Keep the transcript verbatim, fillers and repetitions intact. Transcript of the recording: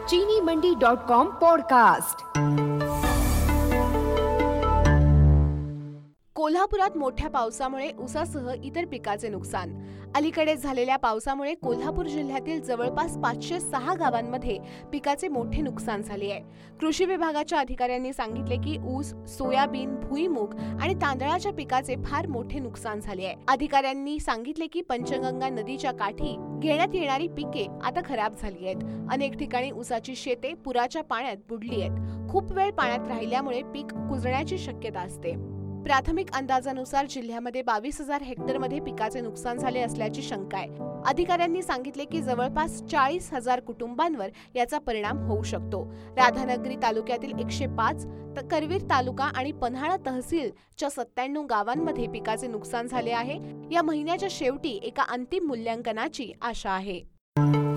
चीनी मंडी dot com podcast. कोल्हापुरात मोठ्या पावसामुळे ऊसासह इतर पिकाचे नुकसान। अलीकडे झालेल्या पावसामुळे कोल्हापूर जिल्ह्यातील जवळपास पाचशे सहा गावांमध्ये पिकाचे मोठे नुकसान झाले आहे। कृषी विभागाच्या अधिकाऱ्यांनी सांगितले की ऊस, सोयाबीन, भुईमूग आणि तांदळाच्या पिकाचे फार मोठे नुकसान झाले आहे। अधिकाऱ्यांनी सांगितले की पंचगंगा नदीच्या काठी घेण्यात येणारी पिके आता खराब झाली आहेत। अनेक ठिकाणी ऊसाची शेते पुराच्या पाण्यात बुडली आहेत। खूप वेळ पाण्यात राहिल्यामुळे पीक कुजण्याची शक्यता असते। प्राथमिक अंदाजानुसार जिल्ह्यामध्ये बावीस हजार हेक्टरमध्ये पिकाचे नुकसान झाले असल्याची शंका आहे। अधिकाऱ्यांनी सांगितले की जवळपास चाळीस हजार कुटुंबांवर याचा परिणाम होऊ शकतो। राधानगरी तालुक्यातील एकशे पाच, तर करवीर तालुका आणि पन्हाळा तहसीलच्या सत्त्याण्णव गावांमध्ये पिकाचे नुकसान झाले आहे। या महिन्याच्या शेवटी एका अंतिम मूल्यांकनाची आशा आहे।